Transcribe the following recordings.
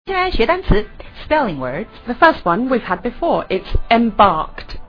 现在学单词 spelling words. The first one we've had before. It's embarked.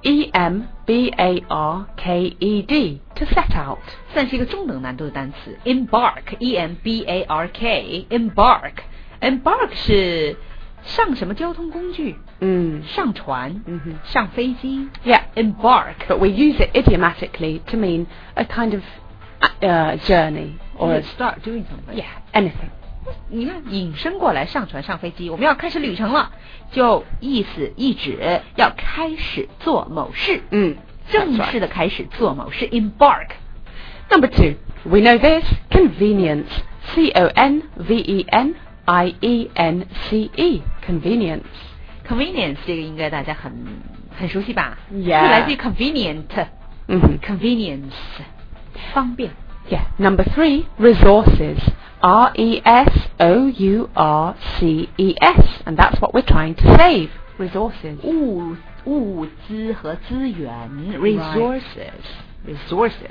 E-M-B-A-R-K-E-D. To set out. 算是一个中等难度的单词 embark. E-M-B-A-R-K. Embark 是上什么交通工具？上船，上飞机。 Yeah, embark. But we use it idiomatically to mean a kind of journey or a start doing something. Yeah, anything. 你看引申过来，上船上飞机，我们要开始旅程了，就意思意指要开始做某事，正式的开始做某事 embark. Number 2, we know this, convenience. C-O-N-V-E-N-I-E-N-C-E. Convenience. 这个应该大家很熟悉吧？ Yeah. 是来自于 convenient. Convenience. 方便。 Yeah. Number 3, resources. R-E-S-O-U-R-C-E-S. And that's what we're trying to save. Resources. 物资和资源 resources.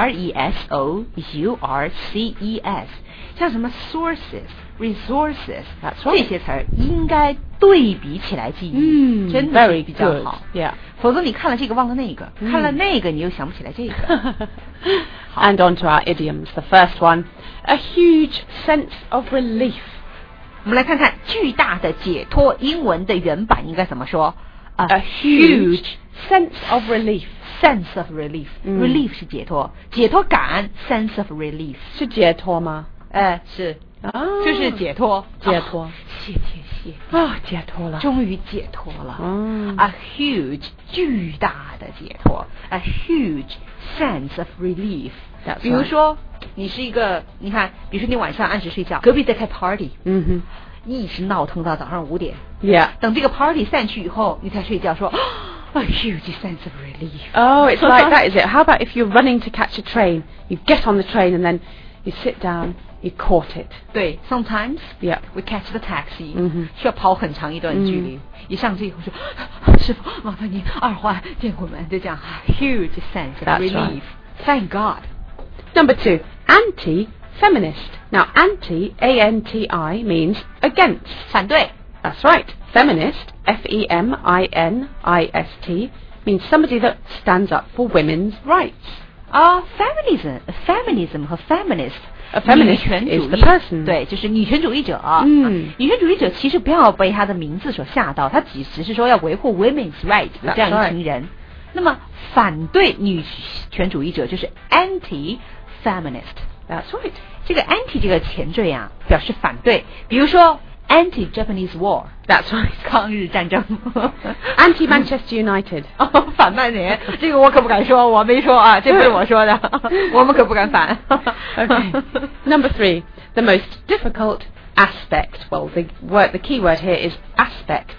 R-E-S-O-U-R-C-E-S. 像什么 sources, resources, That's right. 这些词儿应该对比起来记忆，真的是比较好。 Yeah. 否则你看了这个忘了那个，看了那个你又想不起来这个。 And on to our idioms. The first one, a huge sense of relief. 我们来看看巨大的解脱，英文的原版应该怎么说 ？A huge sense of relief. Sense of relief. Relief 是解脱，解脱感 sense of relief 是解脱吗？ 是，就是解脱， 解脱。 谢天谢地解脱了， 终于解脱了。A huge 巨大的解脱 ，a huge sense of relief. 比如说，你是一个，你看，比如说你晚上按时睡觉，隔壁在开 party，一直闹腾到早上5点。 Yeah. 等这个 party 散去以后，你才睡觉说。A huge sense of relief. Oh, it's like that, is it? How about if you're running to catch a train? You get on the train and then you sit down, you caught it. 对 ，sometimes yeah, we catch the taxi. 需要跑很长一段距离。一上去以后说，师傅，麻烦您2环见过门，就这样。Huge sense of relief. Thank God. Number 2, anti-feminist. Now, anti, A-N-T-I, means against. 反对。 That's right. Feminist, F-E-M-I-N-I-S-T, means somebody that stands up for women's rights. Feminism 和 feminist. A feminist is the person. 对，就是女权主义者。女权主义者其实不要被他的名字所吓到，他只是说要维护 women's rights 的这样一群人。那么反对女权主义者就是 anti-feminist. That's right. 这个 anti 这个前缀啊，表示反对。比如说。Anti-Japanese War. That's right. 抗日战争。 Anti-Manchester United. 反曼联，这个我可不敢说，我没说啊，这不是我说的，我们可不敢反。 Okay. Number 3, the most difficult aspect. Well, the key word here is aspect.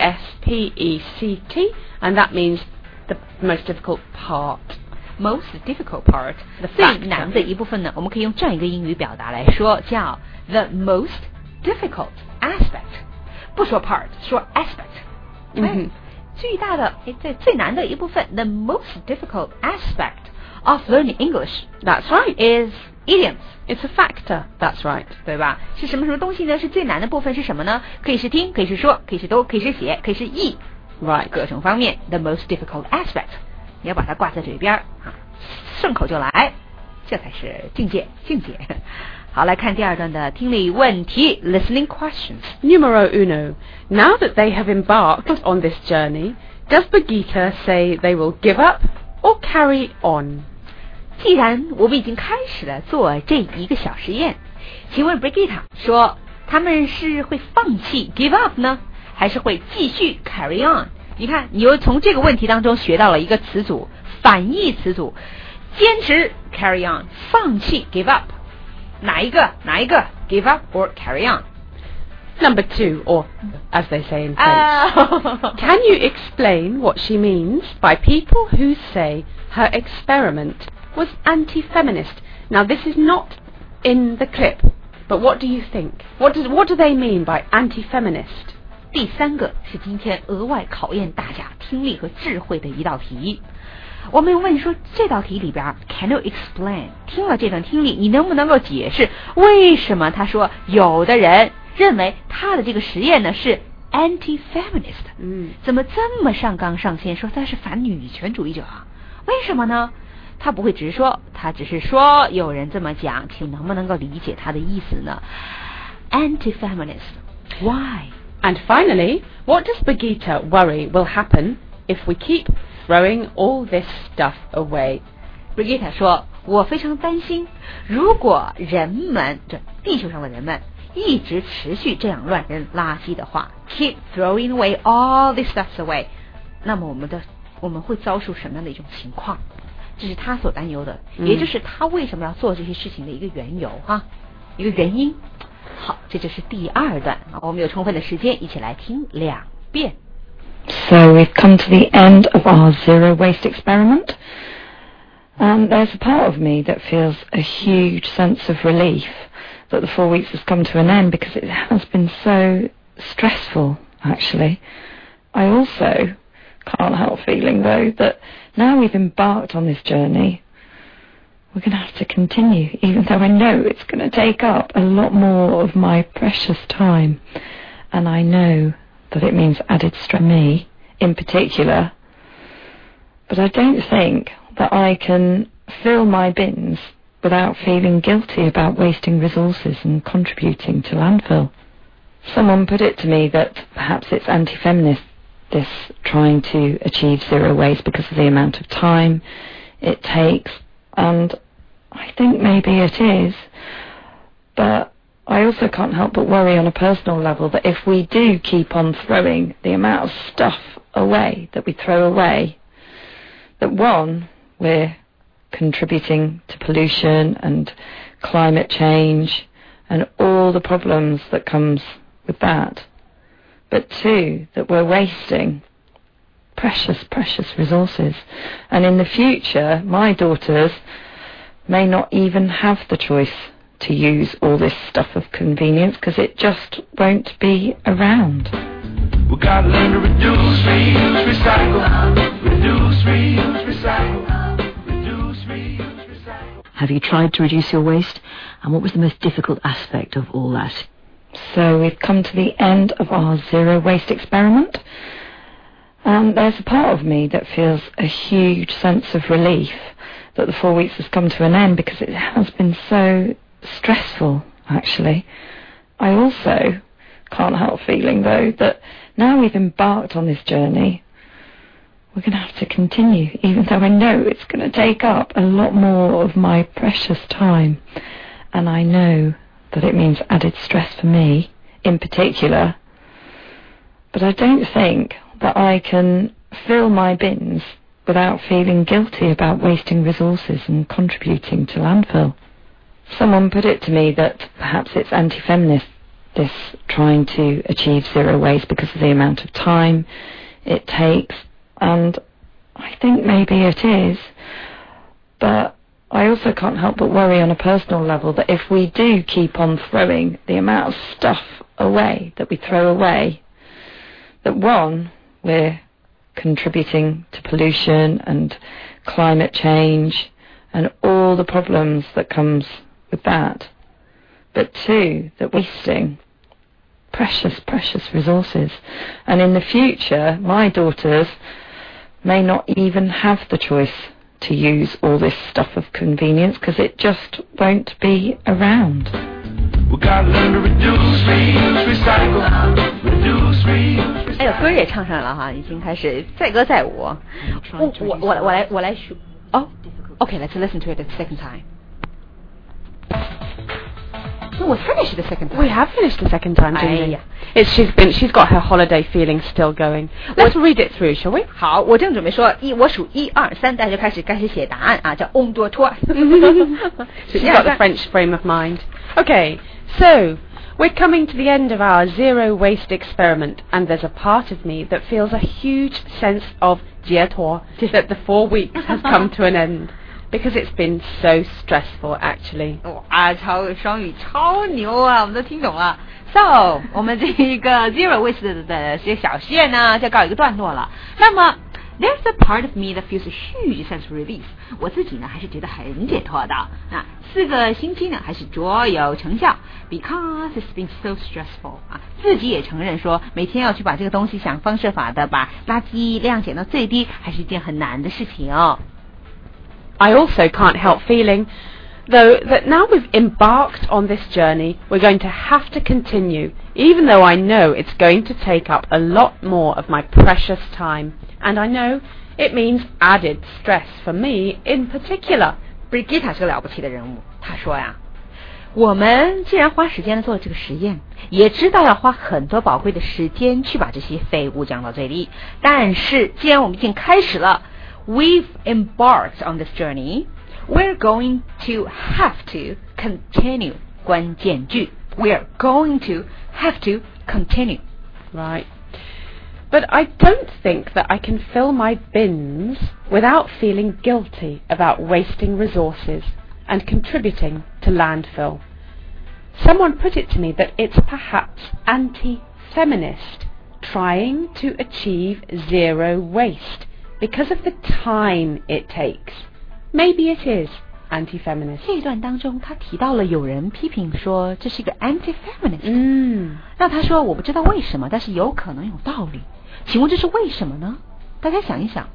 A-S-P-E-C-T, and that means the most difficult part. Most difficult part. 最难的一部分呢，我们可以用这样一个英语表达来说，叫 the most difficult aspect. 不说 part, 说 aspect. 最大的最难的一部分 the most difficult aspect of learning English. That's right. Is idioms. It's a factor. That's right. 对吧？是什么东西呢？是最难的部分是什么呢？可以是听，可以是说，可以是读，可以是写，可以是译。 Right. 各种方面 the most difficult aspect. 你要把它挂在嘴边顺口就来，这才是境界。好，来看第2段的听力问题 listening questions. Numero 1. Now that they have embarked on this journey, does Brigitte say they will give up or carry on? 既然我们已经开始了做这一个小实验，请问 Brigitte 说他们是会放弃 give up 呢，还是会继续 carry on？ 你看，你又从这个问题当中学到了一个词组，反义词组，坚持 carry on， 放弃 give up。哪一个 give up or carry on? Number 2, or as they say in French. Can you explain what she means by people who say her experiment was anti-feminist? Now this is not in the clip, but what do you think? What do they mean by anti-feminist? 第3个是今天额外考验大家听力和智慧的一道题。我们问说这道题里边 Can you explain 听了这段听力你能不能够解释为什么他说有的人认为他的这个实验呢是 anti-feminist。怎么这么上纲上线，说他是反女权主义者啊？为什么呢？他不会直说，他只是说有人这么讲，请能不能够理解他的意思呢？ Anti-feminist. Why? And finally, what does Brigitte worry will happen if we keep throwing all this stuff away? Brigitte 说，我非常担心，如果人们，这地球上的人们一直持续这样乱扔垃圾的话 keep throwing away all this stuff away， 那么我们会遭受什么样的一种情况？这是他所担忧的，也就是他为什么要做这些事情的一个缘由哈，一个原因。好，这就是第二段，我们有充分的时间一起来听2遍。 So we've come to the end of our zero waste experiment, and there's a part of me that feels a huge sense of relief that the 4 weeks has come to an end, because it has been so stressful, actually. I also can't help feeling, though, that now we've embarked on this journey, we're going to have to continue, even though I know it's going to take up a lot more of my precious time. And I know that it means added stress for me, in particular. But I don't think that I can fill my bins without feeling guilty about wasting resources and contributing to landfill. Someone put it to me that perhaps it's anti-feminist, this trying to achieve zero waste because of the amount of time it takes, and I think maybe it is, but I also can't help but worry on a personal level that if we do keep on throwing the amount of stuff away that we throw away, that one, we're contributing to pollution and climate change and all the problems that comes with that, but two, that we're wasting precious, precious resources. And in the future, my daughters may not even have the choice to use all this stuff of convenience, because it just won't be around. We gotta learn to reduce, reuse, recycle. Reduce, reuse, recycle. Reduce, reuse, recycle. Have you tried to reduce your waste? And what was the most difficult aspect of all that? So we've come to the end of our zero waste experiment, and there's a part of me that feels a huge sense of relief that the 4 weeks has come to an end, because it has been so stressful, actually. I also can't help feeling, though, that now we've embarked on this journey, we're going to have to continue, even though I know it's going to take up a lot more of my precious time. And I know that it means added stress for me, in particular. But I don't think that I can fill my bins without feeling guilty about wasting resources and contributing to landfill. Someone put it to me that perhaps it's anti-feminist, this trying to achieve zero waste because of the amount of time it takes, and I think maybe it is, but I also can't help but worry on a personal level that if we do keep on throwing the amount of stuff away that we throw away, that one, we're contributing to pollution and climate change and all the problems that comes with that, but two, that we're wasting precious, precious resources. And in the future, my daughters may not even have the choice to use all this stuff of convenience, because it just won't be around. We gotta learn to reduce, reuse, recycle. Reduce, reuse, recycle. 哎呦，歌也唱上了哈，已经开始载歌载舞。我来数。哦 ，Okay, let's listen to it the second time. No, we finished the second time. We have finished the second time, didn't we? Yeah. She's got her holiday feeling still going. Let's read it through, shall we? 好，我正准备说我数1、2、3，大家就开始写答案啊，叫 on doit toi. She's got the French frame of mind. Okay, so we're coming to the end of our zero waste experiment, and there's a part of me that feels a huge sense of diatour that the 4 weeks has come to an end, because it's been so stressful, actually. 哇，双语超牛啊，我们都听懂了。So， 我们这一个 zero waste 的这些小实验呢，就告一个段落了。那么 There's a part of me that feels a huge sense of relief. 我自己呢还是觉得很解脱的。那4个星期呢还是卓有成效 ，because it's been so stressful 啊，自己也承认说每天要去把这个东西想方设法的把垃圾量减到最低，还是一件很难的事情。 I also can't help feeling, though, that now we've embarked on this journey, we're going to have to continue, even though I know it's going to take up a lot more of my precious time, and I know it means added stress for me in particular. Brigitte 是个了不起的人物，她说呀，我们既然花时间做这个实验，也知道要花很多宝贵的时间去把这些废物降到最低，但是既然我们已经开始了，We've embarked on this journey. We're going to have to continue. 关键句 We're going to have to continue. Right. But I don't think that I can fill my bins without feeling guilty about wasting resources and contributing to landfill. Someone put it to me that it's perhaps anti-feminist, trying to achieve zero waste.Because of the time it takes. Maybe it is anti-feminist. 这一段当中他提到了有人批评说这是一个 anti-feminist。让他说我不知道为什么，但是有可能有道理。请问这是为什么呢？大家想一想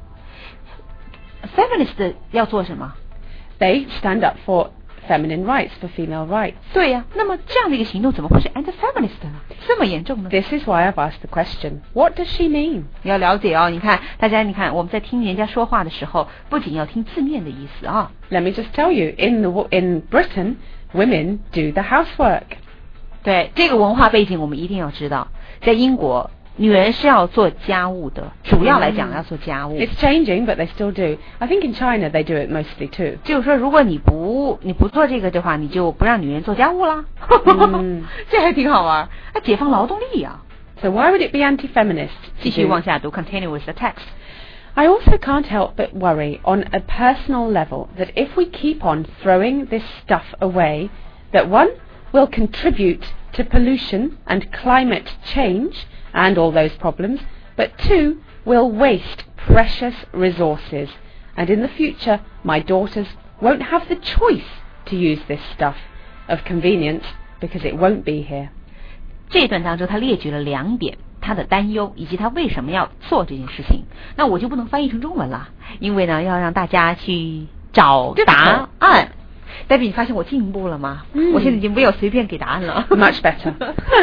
，feminist 要做什么？ They stand up for feminine rights, for female rights. 对呀，那么这样的一个行动怎么会是 anti-feminist 呢？这么严重呢？ This is why I've asked the question. What does she mean? 你要了解哦，你看，大家你看，我们在听人家说话的时候，不仅要听字面的意思啊。 Let me just tell you, in Britain, women do the housework. 对，这个文化背景我们一定要知道，在英国。女人是要做家务的，主要来讲要做家务。 It's changing, but they still do. I think in China they do it mostly too. 就是说，如果你不做这个的话，你就不让女人做家务啦。这还挺好玩，解放劳动力呀。 So why would it be anti-feminist? 继续往下读 ，continue with the text. I also can't help but worry on a personal level that if we keep on throwing this stuff away, that one will contribute to pollution and climate change.And all those problems, but 2, will waste precious resources, and in the future my daughters won't have the choice to use this stuff of convenience because it won't be here. 这段当中他列举了2点他的担忧以及他为什么要做这件事情，那我就不能翻译成中文了，因为呢要让大家去找答案。代表你发现我进步了吗？我现在已经没有随便给答案了。 Much better.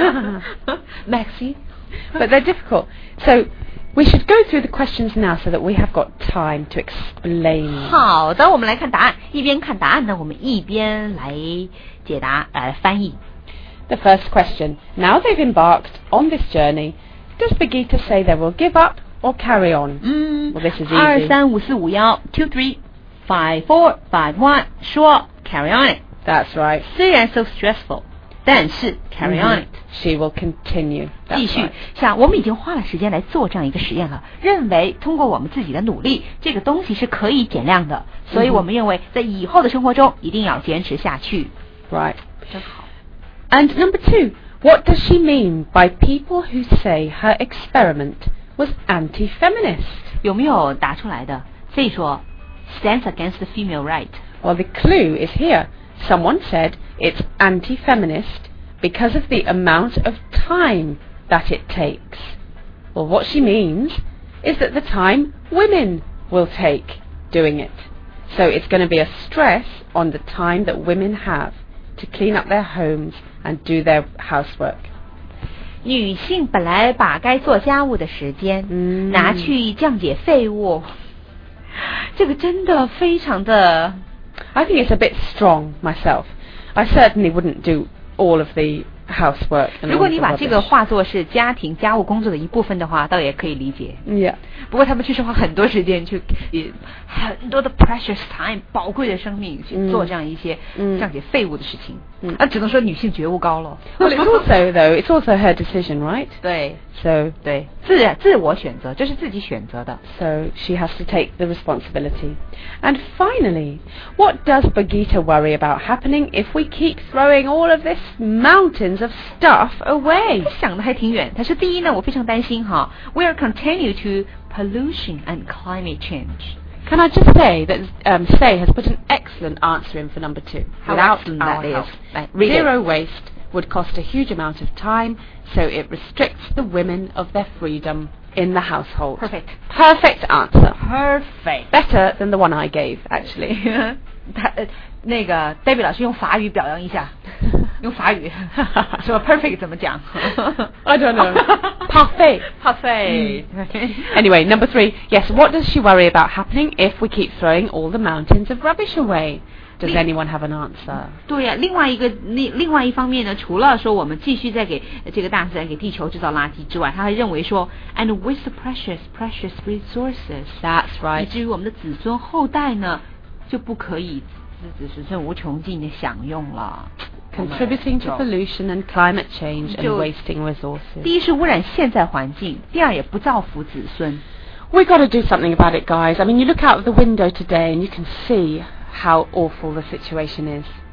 Maxi.But they're difficult. So we should go through the questions now so that we have got time to explain. 好的，我们来看答案。一边看答案呢，我们一边来解答，翻译。 The first question. Now they've embarked on this journey. Does Brigitte say they will give up or carry on? Well, this is easy. 2, 3, 5, 4, 5, 1, 2, 3, 5, 4, 5, 1. 说 carry on it. That's right. 虽然 so stressful.但是 carry on it. She will continue. 继续。像我们已经花了时间来做这样一个实验了，认为通过我们自己的努力，这个东西是可以减量的，所以我们认为在以后的生活中一定要坚持下去。 Right. 真好。 And number 2, what does she mean by people who say her experiment was anti-feminist? 有没有答出来的？所以说 stands against the female right. Well, the clue is here.Someone said it's anti-feminist because of the amount of time that it takes. Well, what she means is that the time women will take doing it. So it's going to be a stress on the time that women have to clean up their homes and do their housework. 女性本来把该做家务的时间拿去降解废物，这个真的非常的。 I think it's a bit strong myself. I certainly wouldn't do all of the housework. 如果你把这个化作是家庭家务工作的一部分的话，倒也可以理解。 Yeah. 不过他们确实花很多时间去，很多的 precious time 宝贵的生命去做这样一些降解废物的事情。 只能说女性觉悟高了。 Well, it's also her decision, right? 对 So 对，自我选择，这是自己选择的。 So she has to take the responsibility. And finally, what does Brigitte worry about happening if we keep throwing all of this mountains of stuff away? 他想的还挺远。他说第一呢，我非常担心哈 ，We'll continue to pollution and climate change. Can I just say that Say has put an excellent answer in for number 2. How Without excellent our that is. help. Right, read it. Zero waste would cost a huge amount of time, so it restricts the women of their freedom in the household. Perfect. Perfect answer. Perfect. Better than the one I gave, actually. 他那个 David 老师用法语表扬一下，用法语说 perfect 怎么讲 ？I don't know. Parfait. Parfait. Anyway, number 3. Yes, what does she worry about happening if we keep throwing all the mountains of rubbish away? Does anyone have an answer? 对呀，另外一方面呢，除了说我们继续在给这个大自然、给地球制造垃圾之外，他还认为说 ，and waste the precious resources. That's right. 以至于我们的子孙后代呢，就不可以子孙无穷尽的享用了。 Contributing to pollution and climate change and wasting resources. 第一是污染现在环境，第二也不造福子孙。 We got to do something about it, guys. I mean, you look out of the window today and you can see how awful the situation is.